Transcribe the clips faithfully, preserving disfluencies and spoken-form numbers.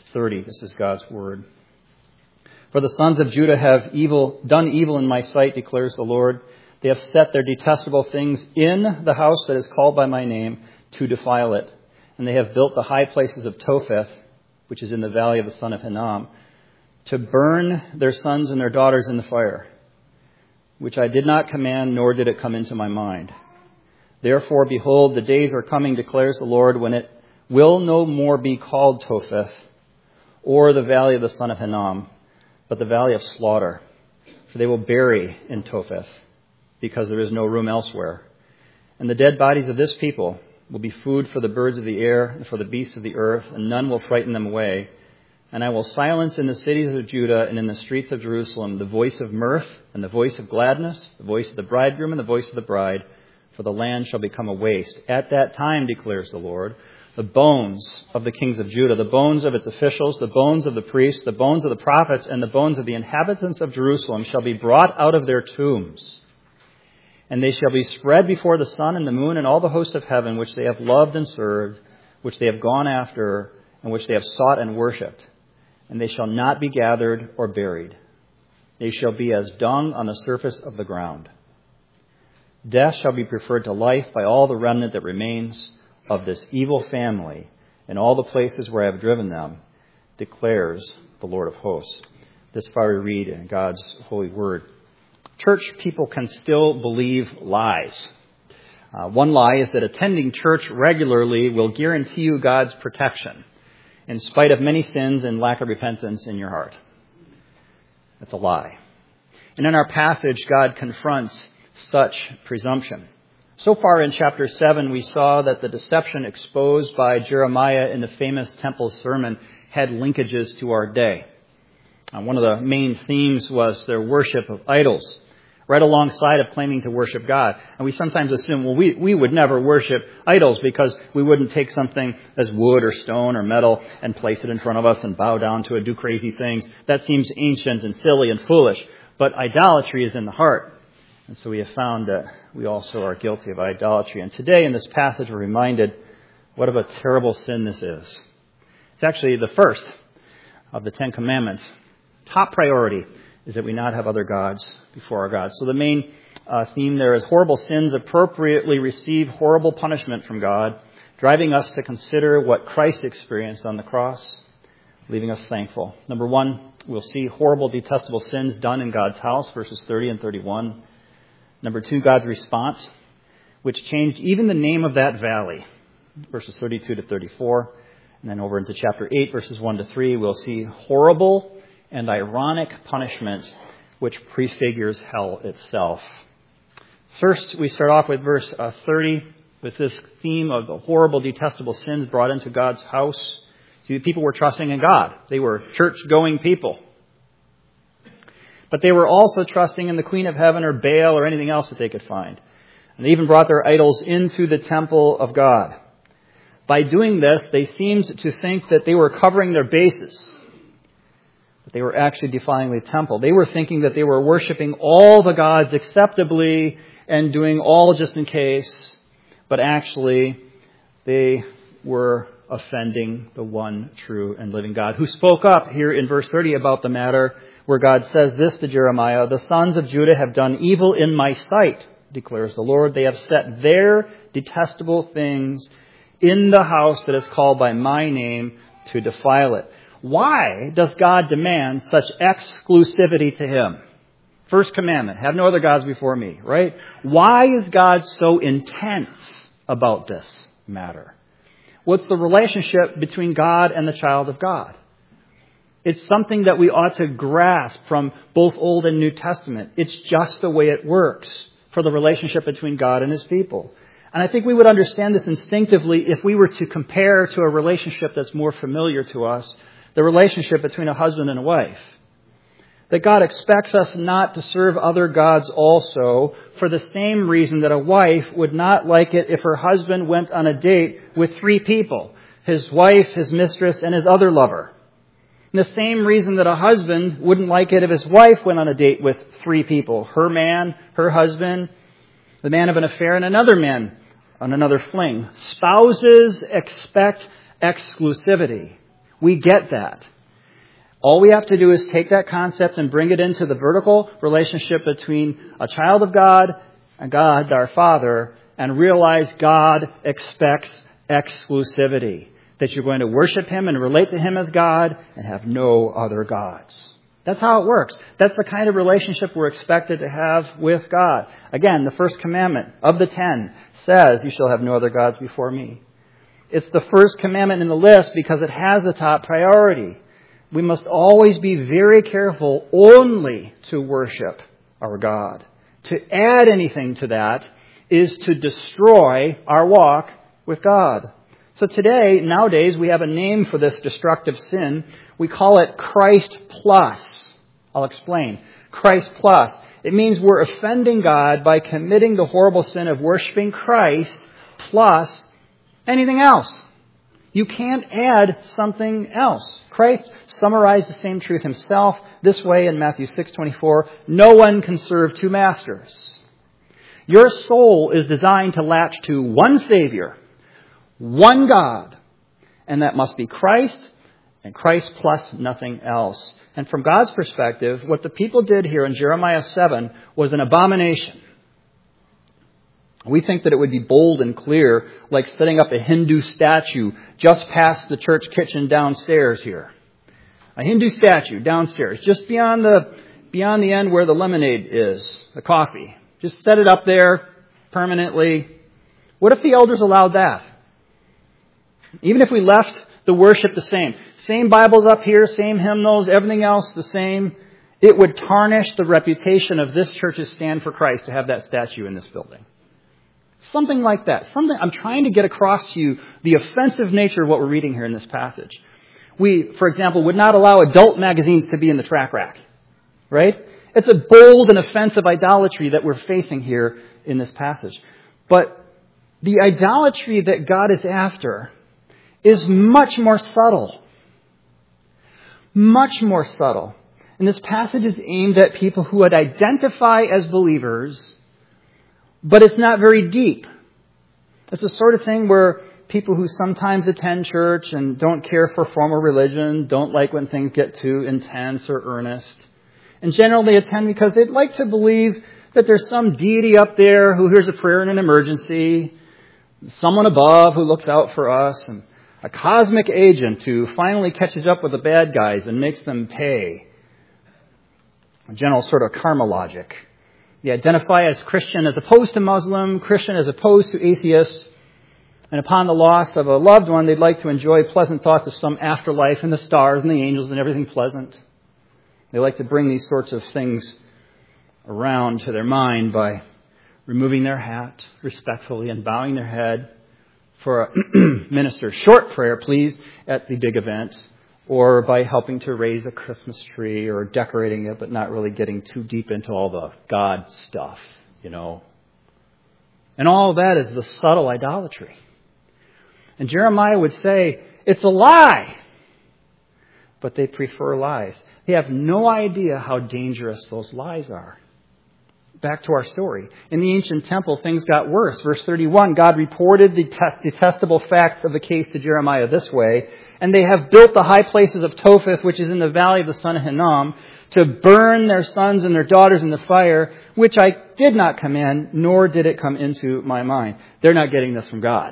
thirty. This is God's word. For the sons of Judah have evil, done evil in my sight, declares the Lord. They have set their detestable things in the house that is called by my name to defile it. And they have built the high places of Topheth, which is in the valley of the son of Hinnom, to burn their sons and their daughters in the fire, which I did not command, nor did it come into my mind. Therefore, behold, the days are coming, declares the Lord, when it will no more be called Topheth, or the valley of the son of Hinnom, but the valley of slaughter. For they will bury in Topheth, because there is no room elsewhere. And the dead bodies of this people will be food for the birds of the air and for the beasts of the earth, and none will frighten them away. And I will silence in the cities of Judah and in the streets of Jerusalem the voice of mirth and the voice of gladness, the voice of the bridegroom and the voice of the bride, for the land shall become a waste. At that time, declares the Lord, the bones of the kings of Judah, the bones of its officials, the bones of the priests, the bones of the prophets, and the bones of the inhabitants of Jerusalem shall be brought out of their tombs. And they shall be spread before the sun and the moon and all the hosts of heaven, which they have loved and served, which they have gone after, and which they have sought and worshipped. And they shall not be gathered or buried. They shall be as dung on the surface of the ground. Death shall be preferred to life by all the remnant that remains of this evil family in all the places where I have driven them, declares the Lord of hosts. This far we read in God's holy word. Church people can still believe lies. Uh, one lie is that attending church regularly will guarantee you God's protection, in spite of many sins and lack of repentance in your heart. That's a lie. And in our passage, God confronts such presumption. So far in chapter seven, we saw that the deception exposed by Jeremiah in the famous temple sermon had linkages to our day. Uh, one of the main themes was their worship of idols, right alongside of claiming to worship God. And we sometimes assume, well, we, we would never worship idols because we wouldn't take something as wood or stone or metal and place it in front of us and bow down to it, do crazy things. That seems ancient and silly and foolish. But idolatry is in the heart. And so we have found that we also are guilty of idolatry. And today in this passage we're reminded what of a terrible sin this is. It's actually the first of the Ten Commandments. Top priority is that we not have other gods before our God. So the main uh, theme there is horrible sins appropriately receive horrible punishment from God, driving us to consider what Christ experienced on the cross, leaving us thankful. Number one, we'll see horrible, detestable sins done in God's house, verses thirty and thirty-one. Number two, God's response, which changed even the name of that valley, verses thirty-two to thirty-four. And then over into chapter eight, verses one to three, we'll see horrible and ironic punishment, which prefigures hell itself. First, we start off with verse uh, thirty, with this theme of the horrible, detestable sins brought into God's house. See, the people were trusting in God. They were church-going people. But they were also trusting in the Queen of Heaven or Baal or anything else that they could find. And they even brought their idols into the temple of God. By doing this, they seemed to think that they were covering their bases. But they were actually defiling the temple. They were thinking that they were worshiping all the gods acceptably and doing all just in case. But actually, they were offending the one true and living God, who spoke up here in verse thirty about the matter, where God says this to Jeremiah, "The sons of Judah have done evil in my sight, declares the Lord. They have set their detestable things in the house that is called by my name to defile it." Why does God demand such exclusivity to him? First commandment, have no other gods before me, right? Why is God so intense about this matter? What's the relationship between God and the child of God? It's something that we ought to grasp from both Old and New Testament. It's just the way it works for the relationship between God and his people. And I think we would understand this instinctively if we were to compare to a relationship that's more familiar to us, the relationship between a husband and a wife. That God expects us not to serve other gods also for the same reason that a wife would not like it if her husband went on a date with three people, his wife, his mistress, and his other lover. And the same reason that a husband wouldn't like it if his wife went on a date with three people, her man, her husband, the man of an affair, and another man on another fling. Spouses expect exclusivity. We get that. All we have to do is take that concept and bring it into the vertical relationship between a child of God and God, our Father, and realize God expects exclusivity. That you're going to worship Him and relate to Him as God and have no other gods. That's how it works. That's the kind of relationship we're expected to have with God. Again, the first commandment of the ten says, you shall have no other gods before me. It's the first commandment in the list because it has the top priority. We must always be very careful only to worship our God. To add anything to that is to destroy our walk with God. So today, nowadays, we have a name for this destructive sin. We call it Christ plus. I'll explain. Christ plus. It means we're offending God by committing the horrible sin of worshiping Christ plus anything else. You can't add something else. Christ summarized the same truth himself this way in Matthew six twenty-four. No one can serve two masters. Your soul is designed to latch to one Savior, one God, and that must be Christ, and Christ plus nothing else. And from God's perspective, what the people did here in Jeremiah seven was an abomination. We think that it would be bold and clear, like setting up a Hindu statue just past the church kitchen downstairs here. A Hindu statue downstairs, just beyond the beyond the end where the lemonade is, the coffee. Just set it up there permanently. What if the elders allowed that? Even if we left the worship the same, same Bibles up here, same hymnals, everything else the same, it would tarnish the reputation of this church's stand for Christ to have that statue in this building. Something like that. Something I'm trying to get across to you the offensive nature of what we're reading here in this passage. We, for example, would not allow adult magazines to be in the track rack. Right? It's a bold and offensive idolatry that we're facing here in this passage. But the idolatry that God is after is much more subtle. Much more subtle. And this passage is aimed at people who would identify as believers, but it's not very deep. It's the sort of thing where people who sometimes attend church and don't care for formal religion, don't like when things get too intense or earnest, and generally attend because they'd like to believe that there's some deity up there who hears a prayer in an emergency, someone above who looks out for us, and a cosmic agent who finally catches up with the bad guys and makes them pay. A general sort of karma logic. They identify as Christian as opposed to Muslim, Christian as opposed to atheist. And upon the loss of a loved one, they'd like to enjoy pleasant thoughts of some afterlife and the stars and the angels and everything pleasant. They like to bring these sorts of things around to their mind by removing their hat respectfully and bowing their head for a minister's short prayer, please, at the big event, or by helping to raise a Christmas tree or decorating it, but not really getting too deep into all the God stuff, you know. And all of that is the subtle idolatry. And Jeremiah would say, it's a lie. But they prefer lies. They have no idea how dangerous those lies are. Back to our story. In the ancient temple, things got worse. Verse thirty-one, God reported the detestable facts of the case to Jeremiah this way. And they have built the high places of Topheth, which is in the valley of the son of Hinnom, to burn their sons and their daughters in the fire, which I did not command, nor did it come into my mind. They're not getting this from God.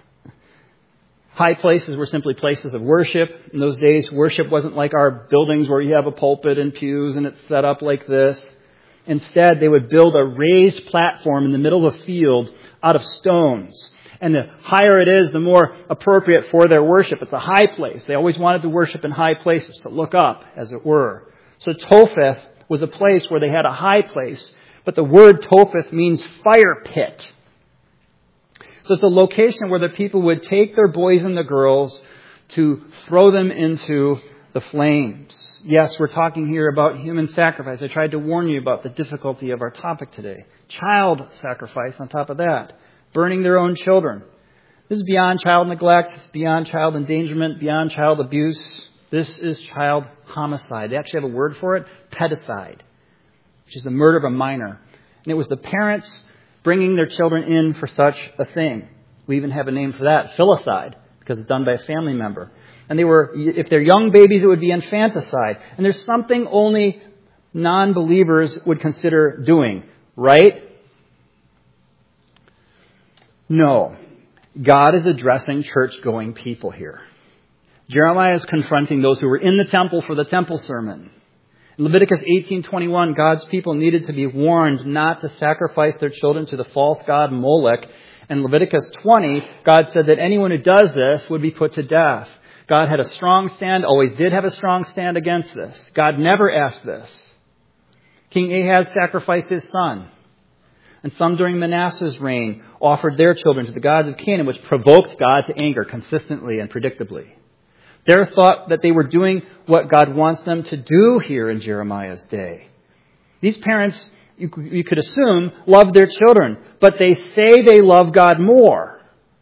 High places were simply places of worship. In those days, worship wasn't like our buildings where you have a pulpit and pews and it's set up like this. Instead, they would build a raised platform in the middle of a field out of stones. And the higher it is, the more appropriate for their worship. It's a high place. They always wanted to worship in high places, to look up, as it were. So Topheth was a place where they had a high place. But the word Topheth means fire pit. So it's a location where the people would take their boys and the girls to throw them into the flames. Yes, we're talking here about human sacrifice. I tried to warn you about the difficulty of our topic today. Child sacrifice on top of that. Burning their own children. This is beyond child neglect. It's beyond child endangerment, beyond child abuse. This is child homicide. They actually have a word for it, pedicide, which is the murder of a minor. And it was the parents bringing their children in for such a thing. We even have a name for that, filicide, because it's done by a family member. And they were, if they're young babies, it would be infanticide. And there's something only non-believers would consider doing, right? No. God is addressing church-going people here. Jeremiah is confronting those who were in the temple for the temple sermon. In Leviticus eighteen twenty-one, God's people needed to be warned not to sacrifice their children to the false god Molech. In Leviticus twenty, God said that anyone who does this would be put to death. God had a strong stand, always did have a strong stand against this. God never asked this. King Ahaz sacrificed his son. And some during Manasseh's reign offered their children to the gods of Canaan, which provoked God to anger consistently and predictably. They thought that they were doing what God wants them to do here in Jeremiah's day. These parents, you, you could assume, love their children, but they say they love God more.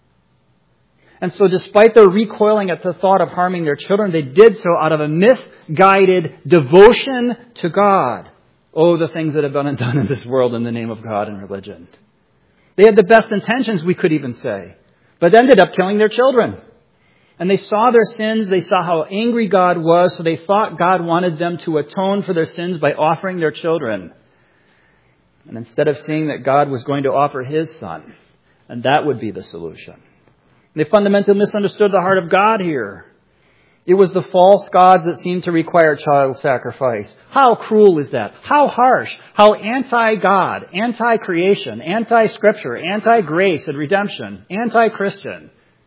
And so despite their recoiling at the thought of harming their children, they did so out of a misguided devotion to God. Oh, the things that have been done in this world in the name of God and religion. They had the best intentions, we could even say, but ended up killing their children. And they saw their sins, they saw how angry God was, so they thought God wanted them to atone for their sins by offering their children. And instead of seeing that God was going to offer His Son, and that would be the solution. They fundamentally misunderstood the heart of God here. It was the false gods that seemed to require child sacrifice. How cruel is that? How harsh? How anti-God, anti-creation, anti-Scripture, anti-grace and redemption, anti-Christian.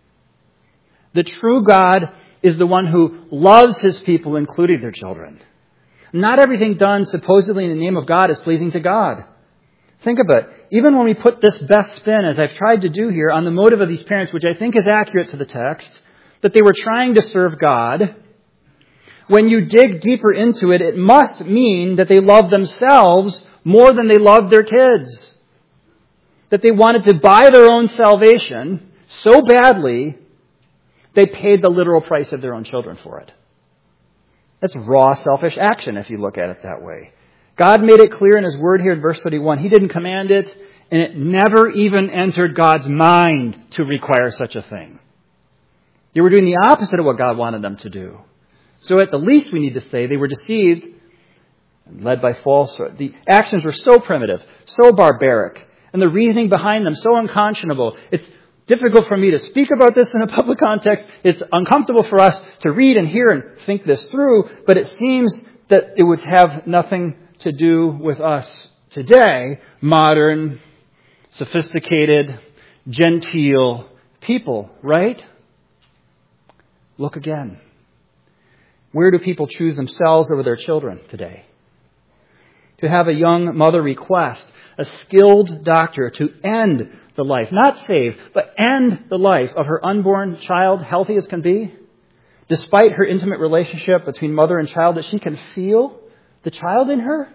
The true God is the one who loves His people, including their children. Not everything done supposedly in the name of God is pleasing to God. Think about it. Even when we put this best spin, as I've tried to do here, on the motive of these parents, which I think is accurate to the text, that they were trying to serve God, when you dig deeper into it, it must mean that they love themselves more than they loved their kids. That they wanted to buy their own salvation so badly, they paid the literal price of their own children for it. That's raw selfish action if you look at it that way. God made it clear in His Word here in verse thirty-one. He didn't command it, and it never even entered God's mind to require such a thing. They were doing the opposite of what God wanted them to do. So at the least we need to say they were deceived and led by falsehood. The actions were so primitive, so barbaric, and the reasoning behind them so unconscionable. It's difficult for me to speak about this in a public context. It's uncomfortable for us to read and hear and think this through, but it seems that it would have nothing to do with us today, modern, sophisticated, genteel people, right? Look again. Where do people choose themselves over their children today? To have a young mother request a skilled doctor to end the life, not save, but end the life of her unborn child, healthy as can be, despite her intimate relationship between mother and child, that she can feel the child in her?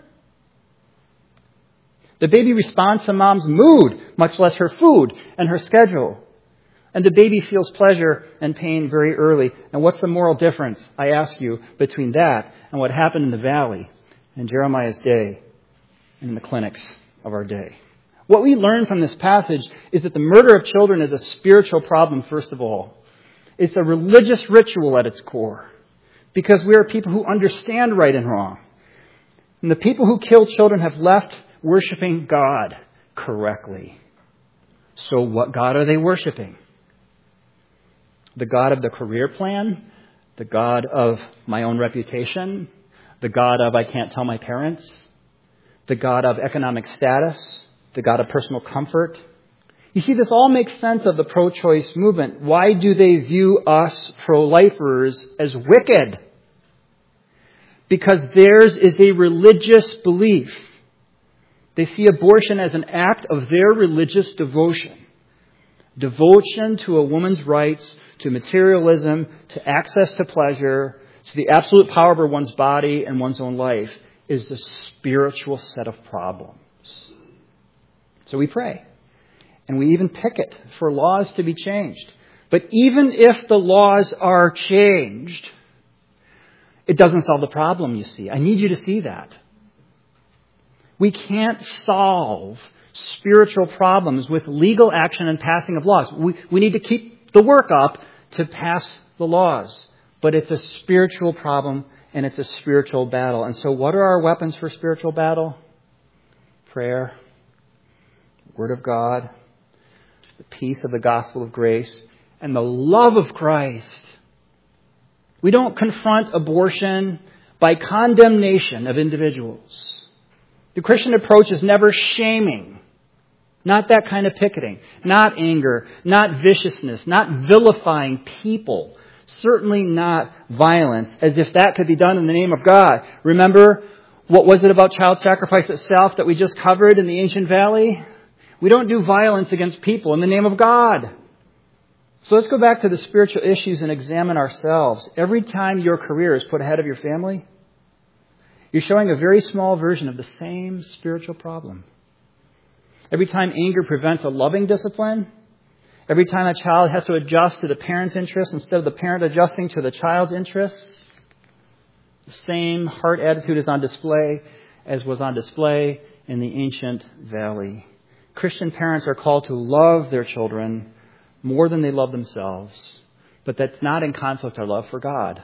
The baby responds to mom's mood, much less her food and her schedule. And the baby feels pleasure and pain very early. And what's the moral difference, I ask you, between that and what happened in the valley in Jeremiah's day and in the clinics of our day? What we learn from this passage is that the murder of children is a spiritual problem, first of all. It's a religious ritual at its core, because we are people who understand right and wrong. And the people who kill children have left worshiping God correctly. So what God are they worshiping? The God of the career plan? The God of my own reputation? The God of I can't tell my parents? The God of economic status? The God of personal comfort? You see, this all makes sense of the pro-choice movement. Why do they view us pro-lifers as wicked? Because theirs is a religious belief. They see abortion as an act of their religious devotion. Devotion to a woman's rights, to materialism, to access to pleasure, to the absolute power over one's body and one's own life is a spiritual set of problems. So we pray. And we even picket for laws to be changed. But even if the laws are changed, it doesn't solve the problem, you see. I need you to see that. We can't solve spiritual problems with legal action and passing of laws. We, we need to keep the work up to pass the laws. But it's a spiritual problem, and it's a spiritual battle. And so what are our weapons for spiritual battle? Prayer, Word of God, the peace of the gospel of grace, and the love of Christ. We don't confront abortion by condemnation of individuals. The Christian approach is never shaming. Not that kind of picketing. Not anger. Not viciousness. Not vilifying people. Certainly not violence, as if that could be done in the name of God. Remember, what was it about child sacrifice itself that we just covered in the ancient valley? We don't do violence against people in the name of God. So let's go back to the spiritual issues and examine ourselves. Every time your career is put ahead of your family, you're showing a very small version of the same spiritual problem. Every time anger prevents a loving discipline, every time a child has to adjust to the parent's interests instead of the parent adjusting to the child's interests, the same heart attitude is on display as was on display in the ancient valley. Christian parents are called to love their children more than they love themselves, but that's not in conflict with our love for God.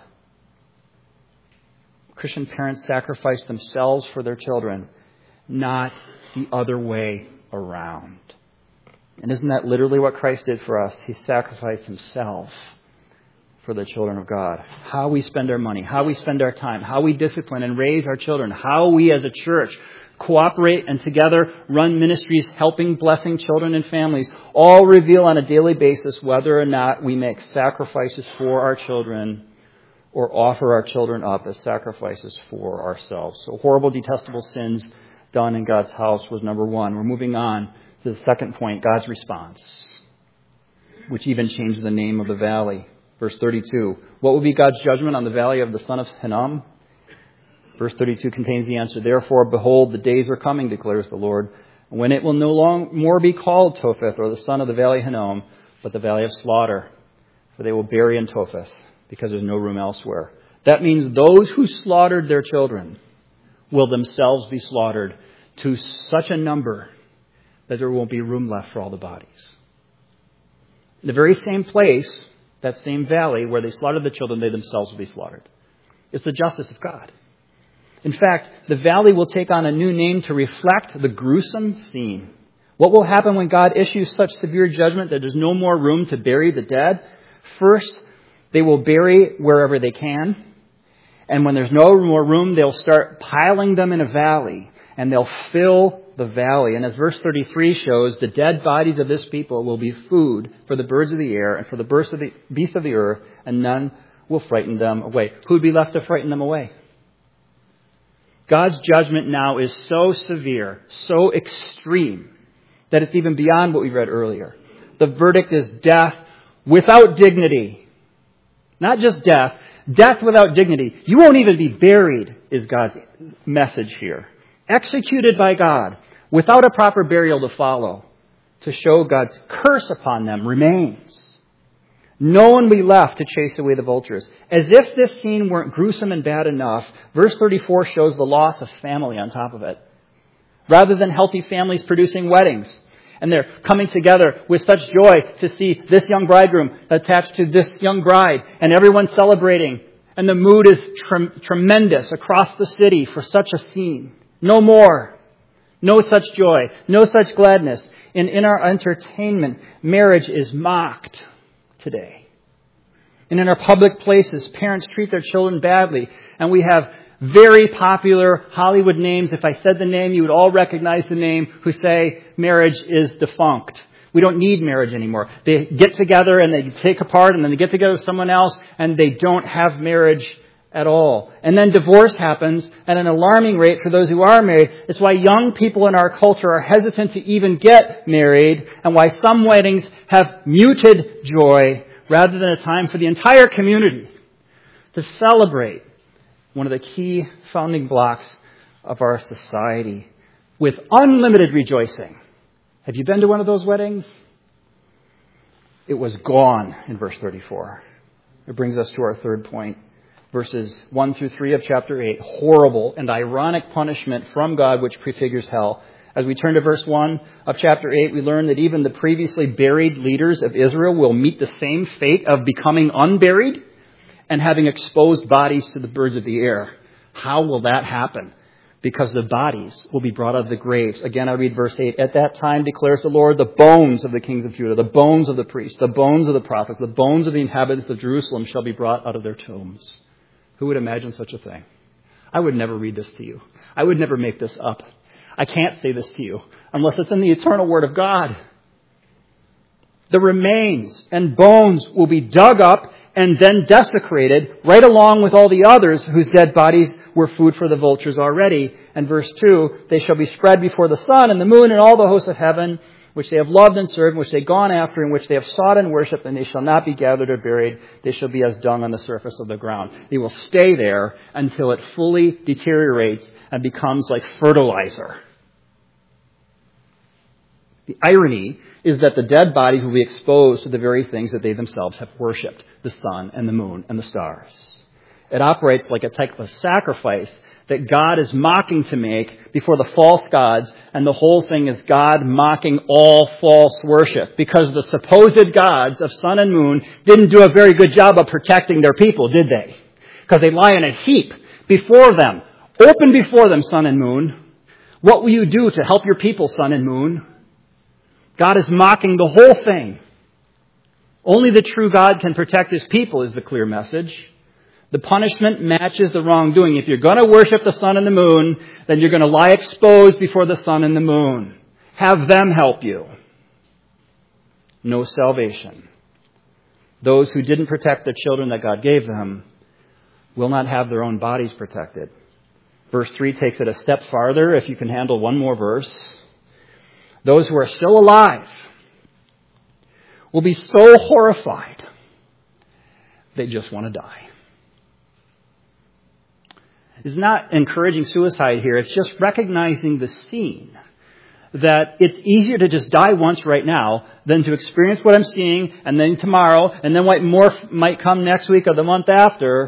Christian parents sacrifice themselves for their children, not the other way around. And isn't that literally what Christ did for us? He sacrificed himself for the children of God. How we spend our money, how we spend our time, how we discipline and raise our children, how we as a church cooperate and together run ministries helping, blessing children and families, all reveal on a daily basis whether or not we make sacrifices for our children or offer our children up as sacrifices for ourselves. So horrible, detestable sins done in God's house was number one. We're moving on to the second point, God's response, which even changed the name of the valley. Verse thirty-two, what will be God's judgment on the valley of the son of Hinnom? Verse thirty-two contains the answer. Therefore, behold, the days are coming, declares the Lord, when it will no longer more be called Topheth, or the son of the valley Hinnom, but the valley of slaughter. For they will bury in Topheth, because there's no room elsewhere. That means those who slaughtered their children will themselves be slaughtered to such a number that there won't be room left for all the bodies. In the very same place, that same valley where they slaughtered the children, they themselves will be slaughtered. It's the justice of God. In fact, the valley will take on a new name to reflect the gruesome scene. What will happen when God issues such severe judgment that there's no more room to bury the dead? First, they will bury wherever they can. And when there's no more room, they'll start piling them in a valley. And they'll fill the valley. And as verse thirty-three shows, the dead bodies of this people will be food for the birds of the air and for the beasts of the earth, and none will frighten them away. Who would be left to frighten them away? God's judgment now is so severe, so extreme, that it's even beyond what we read earlier. The verdict is death without dignity. Not just death, death without dignity. You won't even be buried, is God's message here. Executed by God, without a proper burial to follow, to show God's curse upon them remains. No one will be left to chase away the vultures. As if this scene weren't gruesome and bad enough, verse thirty-four shows the loss of family on top of it. Rather than healthy families producing weddings, and they're coming together with such joy to see this young bridegroom attached to this young bride, and everyone celebrating, and the mood is tre- tremendous across the city for such a scene. No more. No such joy. No such gladness. And in our entertainment, marriage is mocked today. And in our public places, parents treat their children badly. And we have very popular Hollywood names. If I said the name, you would all recognize the name, who say marriage is defunct. We don't need marriage anymore. They get together and they take apart, and then they get together with someone else, and they don't have marriage at all. And then divorce happens at an alarming rate for those who are married. It's why young people in our culture are hesitant to even get married, and why some weddings have muted joy rather than a time for the entire community to celebrate one of the key founding blocks of our society with unlimited rejoicing. Have you been to one of those weddings? It was gone in verse thirty-four. It brings us to our third point. Verses one through three of chapter eight, horrible and ironic punishment from God which prefigures hell. As we turn to verse one of chapter eight, we learn that even the previously buried leaders of Israel will meet the same fate of becoming unburied. and having exposed bodies to the birds of the air. How will that happen? Because the bodies will be brought out of the graves. Again, I read verse eight. At that time, declares the Lord, the bones of the kings of Judah, the bones of the priests, the bones of the prophets, the bones of the inhabitants of Jerusalem shall be brought out of their tombs. Who would imagine such a thing? I would never read this to you. I would never make this up. I can't say this to you unless it's in the eternal Word of God. The remains and bones will be dug up and then desecrated right along with all the others whose dead bodies were food for the vultures already. And verse two, they shall be spread before the sun and the moon and all the hosts of heaven, which they have loved and served, which they have gone after, in which they have sought and worshipped, and they shall not be gathered or buried. They shall be as dung on the surface of the ground. They will stay there until it fully deteriorates and becomes like fertilizer. The irony is that the dead bodies will be exposed to the very things that they themselves have worshipped, the sun and the moon and the stars. It operates like a type of sacrifice that God is mocking to make before the false gods, and the whole thing is God mocking all false worship, because the supposed gods of sun and moon didn't do a very good job of protecting their people, did they? Because they lie in a heap before them, open before them, sun and moon. What will you do to help your people, sun and moon? God is mocking the whole thing. Only the true God can protect his people is the clear message. The punishment matches the wrongdoing. If you're going to worship the sun and the moon, then you're going to lie exposed before the sun and the moon. Have them help you. No salvation. Those who didn't protect the children that God gave them will not have their own bodies protected. Verse three takes it a step farther, if you can handle one more verse. Those who are still alive will be so horrified, they just want to die. It's not encouraging suicide here. It's just recognizing the scene. That it's easier to just die once right now than to experience what I'm seeing, and then tomorrow, and then what more might come next week or the month after.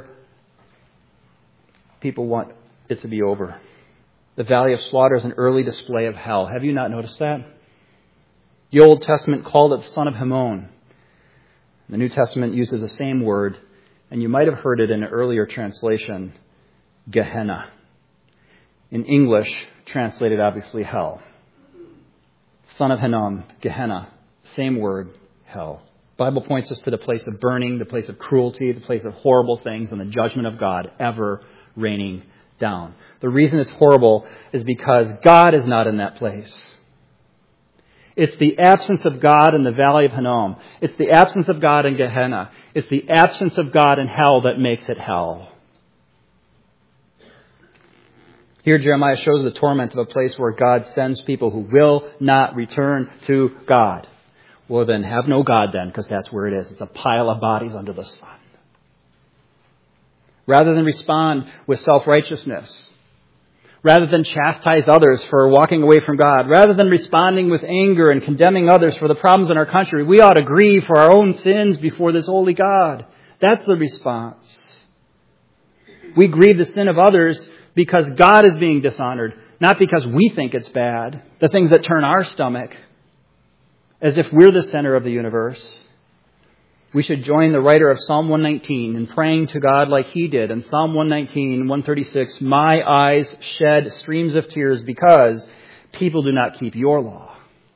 People want it to be over. The Valley of Slaughter is an early display of hell. Have you not noticed that? The Old Testament called it the son of Hinnom. The New Testament uses the same word, and you might have heard it in an earlier translation, Gehenna. In English, translated obviously hell. Son of Hinnom, Gehenna, same word, hell. The Bible points us to the place of burning, the place of cruelty, the place of horrible things, and the judgment of God ever raining down. The reason it's horrible is because God is not in that place. It's the absence of God in the Valley of Hinnom. It's the absence of God in Gehenna. It's the absence of God in hell that makes it hell. Here Jeremiah shows the torment of a place where God sends people who will not return to God. Well, then have no God then, because that's where it is. It's a pile of bodies under the sun. Rather than respond with self-righteousness, rather than chastise others for walking away from God, rather than responding with anger and condemning others for the problems in our country, we ought to grieve for our own sins before this holy God. That's the response. We grieve the sin of others because God is being dishonored, not because we think it's bad, the things that turn our stomach, as if we're the center of the universe. We should join the writer of Psalm one nineteen in praying to God like he did. In Psalm one nineteen, one thirty-six, my eyes shed streams of tears because people do not keep your law.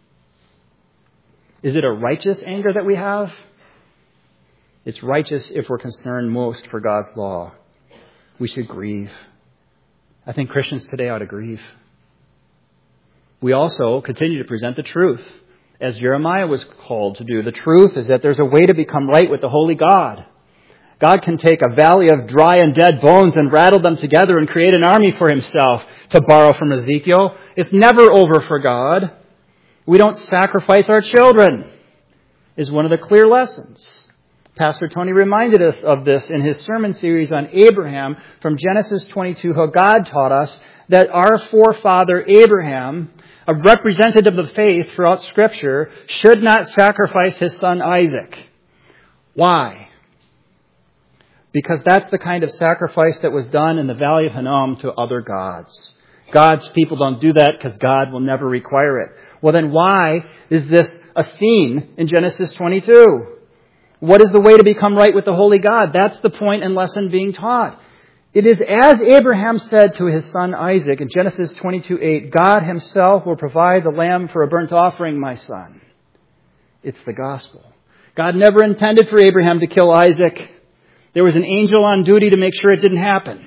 Is it a righteous anger that we have? It's righteous if we're concerned most for God's law. We should grieve. I think Christians today ought to grieve. We also continue to present the truth, as Jeremiah was called to do. The truth is that there's a way to become right with the holy God. God can take a valley of dry and dead bones and rattle them together and create an army for himself, to borrow from Ezekiel. It's never over for God. We don't sacrifice our children, is one of the clear lessons. Pastor Tony reminded us of this in his sermon series on Abraham from Genesis twenty-two, how God taught us that our forefather Abraham, a representative of the faith throughout Scripture, should not sacrifice his son Isaac. Why? Because that's the kind of sacrifice that was done in the Valley of Hinnom to other gods. God's people don't do that because God will never require it. Well, then why is this a theme in Genesis twenty-two? What is the way to become right with the holy God? That's the point and lesson being taught. It is as Abraham said to his son Isaac in Genesis twenty-two eight, God himself will provide the lamb for a burnt offering, my son. It's the gospel. God never intended for Abraham to kill Isaac. There was an angel on duty to make sure it didn't happen.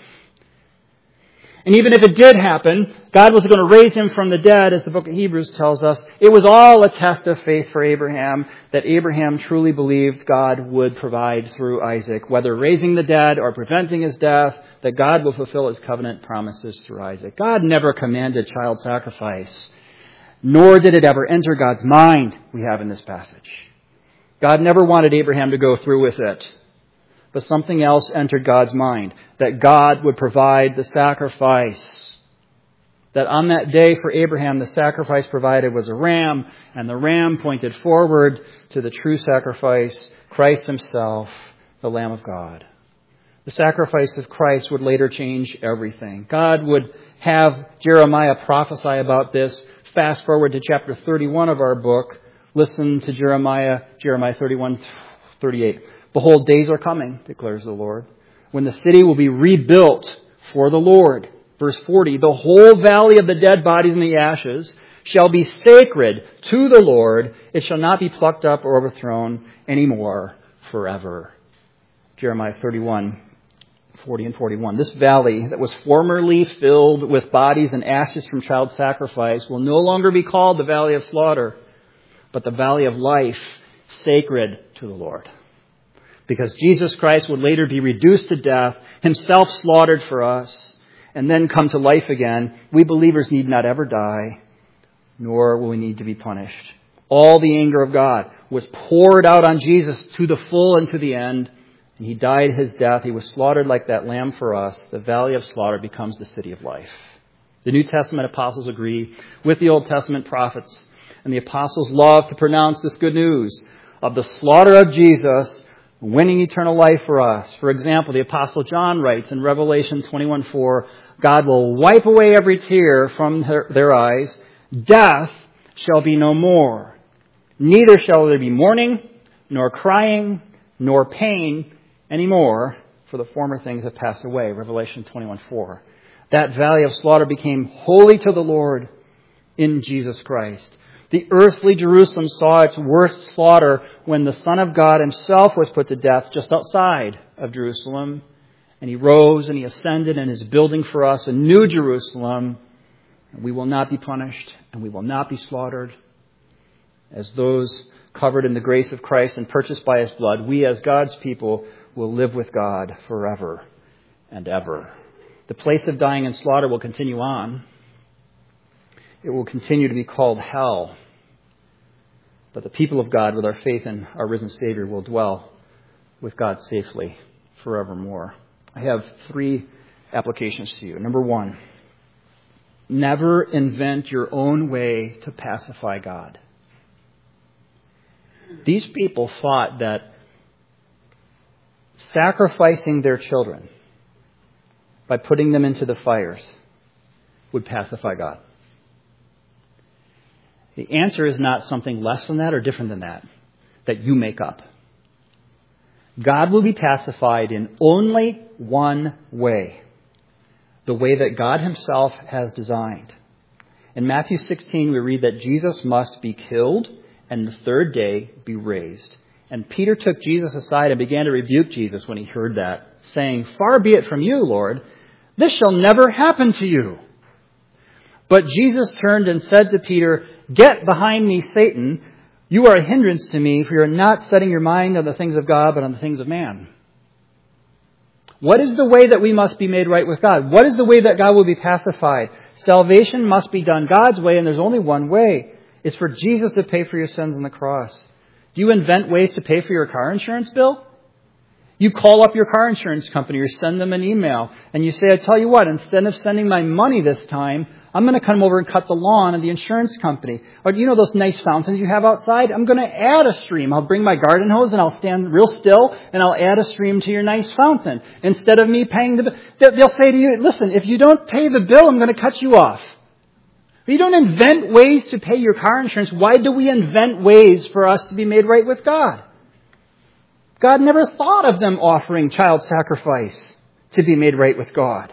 And even if it did happen, God was going to raise him from the dead, as the book of Hebrews tells us. It was all a test of faith for Abraham, that Abraham truly believed God would provide through Isaac, whether raising the dead or preventing his death, that God will fulfill his covenant promises through Isaac. God never commanded child sacrifice, nor did it ever enter God's mind, we have in this passage. God never wanted Abraham to go through with it. But something else entered God's mind, that God would provide the sacrifice. That on that day for Abraham, the sacrifice provided was a ram, and the ram pointed forward to the true sacrifice, Christ himself, the Lamb of God. The sacrifice of Christ would later change everything. God would have Jeremiah prophesy about this. Fast forward to chapter thirty-one of our book. Listen to Jeremiah, Jeremiah thirty-one thirty-eight. Behold, days are coming, declares the Lord, when the city will be rebuilt for the Lord. Verse forty, the whole valley of the dead bodies and the ashes shall be sacred to the Lord. It shall not be plucked up or overthrown anymore forever. Jeremiah thirty-one, forty and forty-one. This valley that was formerly filled with bodies and ashes from child sacrifice will no longer be called the valley of slaughter, but the valley of life, sacred to the Lord. Because Jesus Christ would later be reduced to death, himself slaughtered for us, and then come to life again, we believers need not ever die, nor will we need to be punished. All the anger of God was poured out on Jesus to the full and to the end, and he died his death. He was slaughtered like that lamb for us. The valley of slaughter becomes the city of life. The New Testament apostles agree with the Old Testament prophets, and the apostles love to pronounce this good news of the slaughter of Jesus winning eternal life for us. For example, the Apostle John writes in Revelation twenty-one four, God will wipe away every tear from her, their eyes. Death shall be no more. Neither shall there be mourning, nor crying, nor pain anymore, for the former things have passed away. Revelation twenty-one four. That valley of slaughter became holy to the Lord in Jesus Christ. The earthly Jerusalem saw its worst slaughter when the Son of God himself was put to death just outside of Jerusalem. And he rose and he ascended and is building for us a new Jerusalem. And we will not be punished and we will not be slaughtered. As those covered in the grace of Christ and purchased by his blood, we as God's people will live with God forever and ever. The place of dying and slaughter will continue on. It will continue to be called hell. But the people of God, with our faith in our risen Savior, will dwell with God safely forevermore. I have three applications to you. Number one, never invent your own way to pacify God. These people thought that sacrificing their children by putting them into the fires would pacify God. The answer is not something less than that or different than that, that you make up. God will be pacified in only one way, the way that God himself has designed. In Matthew sixteen, we read that Jesus must be killed and the third day be raised. And Peter took Jesus aside and began to rebuke Jesus when he heard that, saying, "Far be it from you, Lord, this shall never happen to you." But Jesus turned and said to Peter, "Get behind me, Satan. You are a hindrance to me, for you are not setting your mind on the things of God, but on the things of man." What is the way that we must be made right with God? What is the way that God will be pacified? Salvation must be done God's way, and there's only one way. It's for Jesus to pay for your sins on the cross. Do you invent ways to pay for your car insurance bill? You call up your car insurance company or send them an email, and you say, "I tell you what, instead of sending my money this time, I'm going to come over and cut the lawn of the insurance company." Or you know those nice fountains you have outside? I'm going to add a stream. I'll bring my garden hose and I'll stand real still and I'll add a stream to your nice fountain. Instead of me paying the bill, they'll say to you, "Listen, if you don't pay the bill, I'm going to cut you off." You don't invent ways to pay your car insurance. Why do we invent ways for us to be made right with God? God never thought of them offering child sacrifice to be made right with God.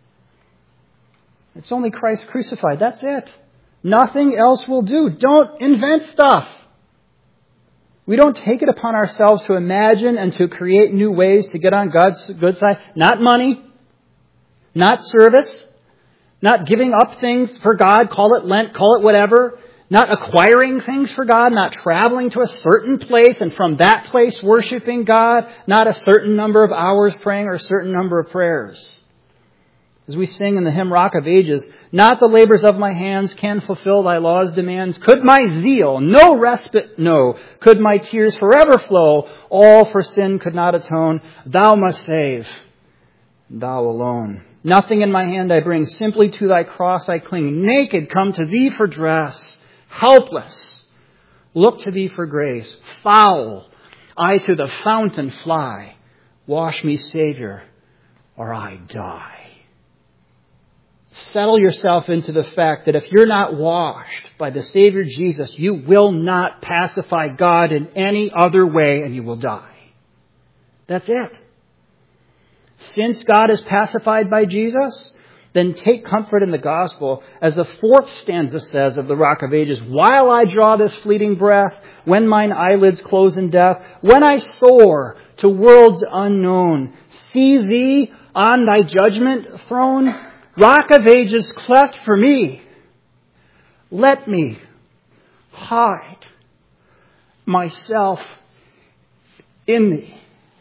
It's only Christ crucified. That's it. Nothing else will do. Don't invent stuff. We don't take it upon ourselves to imagine and to create new ways to get on God's good side. Not money. Not service. Not giving up things for God. Call it Lent. Call it whatever. Not acquiring things for God. Not traveling to a certain place and from that place worshiping God. Not a certain number of hours praying or a certain number of prayers. As we sing in the hymn Rock of Ages, not the labors of my hands can fulfill thy law's demands. Could my zeal no respite know? Could my tears forever flow? All for sin could not atone. Thou must save, thou alone. Nothing in my hand I bring, simply to thy cross I cling. Naked come to thee for dress, helpless look to thee for grace. Foul I to the fountain fly. Wash me, Savior, or I die. Settle yourself into the fact that if you're not washed by the Savior Jesus, you will not pacify God in any other way and you will die. That's it. Since God is pacified by Jesus, then take comfort in the gospel. As the fourth stanza says of the Rock of Ages, while I draw this fleeting breath, when mine eyelids close in death, when I soar to worlds unknown, see thee on thy judgment throne, Rock of Ages cleft for me, let me hide myself in thee.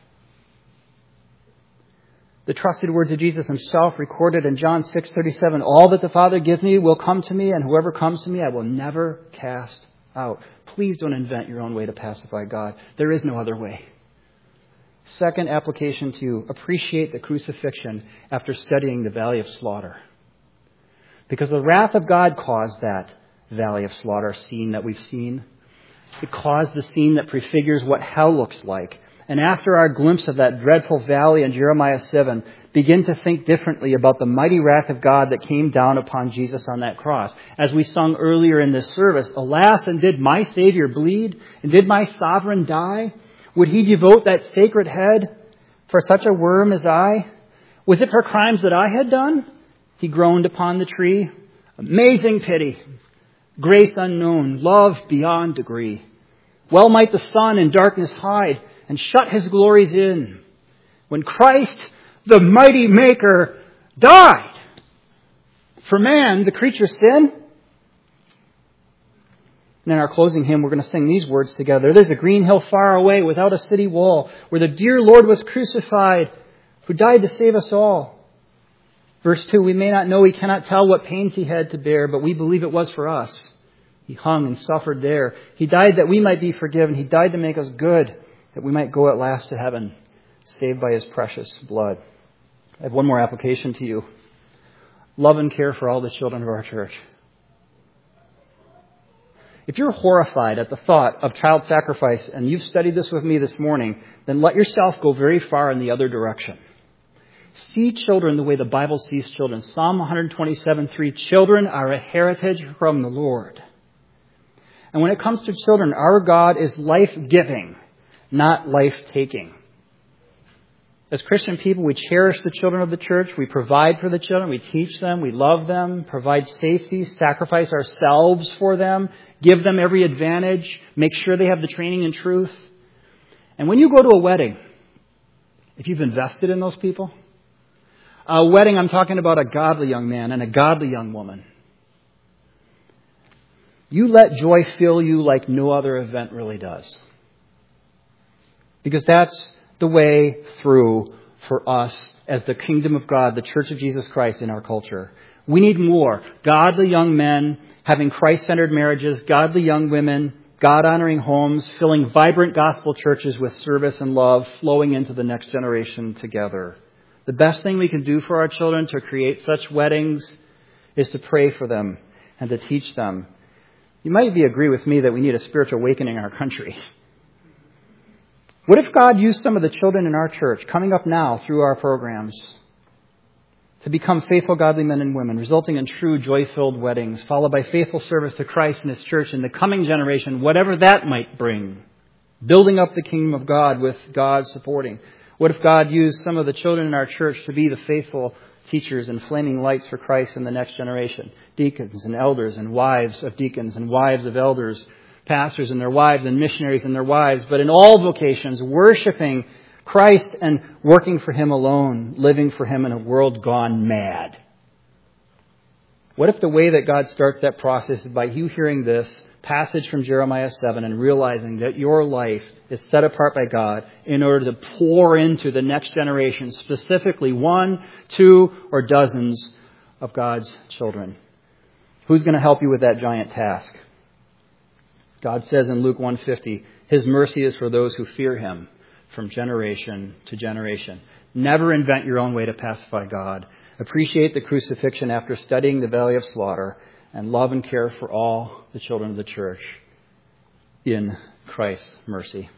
The trusted words of Jesus himself recorded in John six thirty-seven, all that the Father gives me will come to me, and whoever comes to me I will never cast out. Please don't invent your own way to pacify God. There is no other way. Second application to appreciate the crucifixion after studying the Valley of Slaughter. Because the wrath of God caused that Valley of Slaughter scene that we've seen. It caused the scene that prefigures what hell looks like. And after our glimpse of that dreadful valley in Jeremiah seven, begin to think differently about the mighty wrath of God that came down upon Jesus on that cross. As we sung earlier in this service, alas, and did my Savior bleed? And did my sovereign die? Would he devote that sacred head for such a worm as I? Was it for crimes that I had done? He groaned upon the tree. Amazing pity, grace unknown, love beyond degree. Well might the sun in darkness hide and shut his glories in when Christ, the mighty Maker, died for man, the creature's sin. And in our closing hymn, we're going to sing these words together. There's a green hill far away without a city wall where the dear Lord was crucified, who died to save us all. Verse two, we may not know, we cannot tell what pains he had to bear, but we believe it was for us. He hung and suffered there. He died that we might be forgiven. He died to make us good, that we might go at last to heaven, saved by his precious blood. I have one more application to you. Love and care for all the children of our church. If you're horrified at the thought of child sacrifice and you've studied this with me this morning, then let yourself go very far in the other direction. See children the way the Bible sees children. Psalm one twenty-seven three, children are a heritage from the Lord. And when it comes to children, our God is life-giving, not life-taking. As Christian people, we cherish the children of the church. We provide for the children. We teach them. We love them. Provide safety. Sacrifice ourselves for them. Give them every advantage. Make sure they have the training in truth. And when you go to a wedding, if you've invested in those people, a wedding, I'm talking about a godly young man and a godly young woman. You let joy fill you like no other event really does. Because that's the way through for us as the kingdom of God, the Church of Jesus Christ in our culture. We need more godly young men having Christ-centered marriages, godly young women, God-honoring homes, filling vibrant gospel churches with service and love, flowing into the next generation together. The best thing we can do for our children to create such weddings is to pray for them and to teach them. You might be agree with me that we need a spiritual awakening in our country. What if God used some of the children in our church coming up now through our programs to become faithful, godly men and women, resulting in true joy-filled weddings, followed by faithful service to Christ and his church in the coming generation, whatever that might bring? Building up the kingdom of God with God supporting. What if God used some of the children in our church to be the faithful teachers and flaming lights for Christ in the next generation? Deacons and elders and wives of deacons and wives of elders, pastors and their wives and missionaries and their wives, but in all vocations, worshiping Christ and working for Him alone, living for Him in a world gone mad. What if the way that God starts that process is by you hearing this passage from Jeremiah seven and realizing that your life is set apart by God in order to pour into the next generation, specifically one, two, or dozens of God's children? Who's going to help you with that giant task? God says in Luke one fifty, His mercy is for those who fear Him from generation to generation. Never invent your own way to pacify God. Appreciate the crucifixion after studying the valley of slaughter, and love and care for all the children of the church in Christ's mercy.